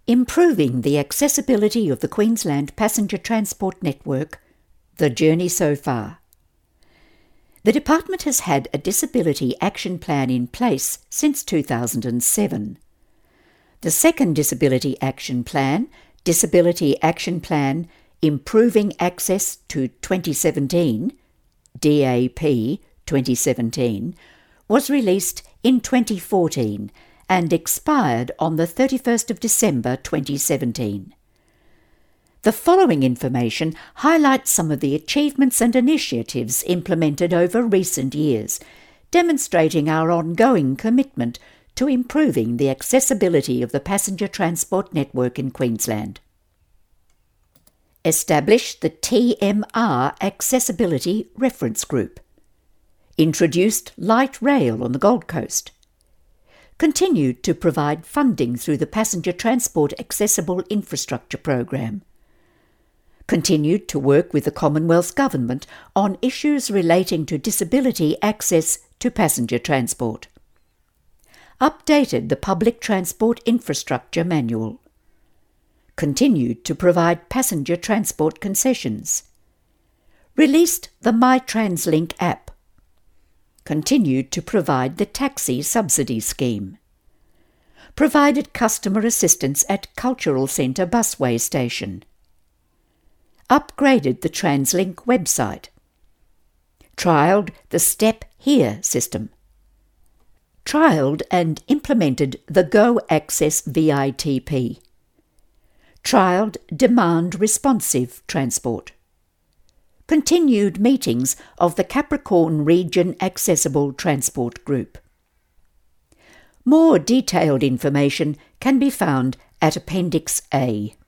Improving the accessibility of the Queensland passenger transport network, the journey so far. The Department has had a Disability Action Plan in place since 2007. The second Disability Action Plan, Disability Action Plan Improving Access to 2017, DAP 2017, was released in 2014 and expired on the 31st of December 2017. The following information highlights some of the achievements and initiatives implemented over recent years, demonstrating our ongoing commitment to improving the accessibility of the passenger transport network in Queensland. Establish the TMR Accessibility Reference Group. Introduced light rail on the Gold Coast. Continued to provide funding through the Passenger Transport Accessible Infrastructure Program. Continued to work with the Commonwealth Government on issues relating to disability access to passenger transport. Updated the Public Transport Infrastructure Manual. Continued to provide passenger transport concessions. Released the MyTransLink app. Continued to provide the Taxi Subsidy Scheme. Provided customer assistance at Cultural Centre Busway Station. Upgraded the TransLink website. Trialled the Step Here system. Trialled and implemented the Go Access VITP. Trialled Demand Responsive Transport. Continued meetings of the Capricorn Region Accessible Transport Group. More detailed information can be found at Appendix A.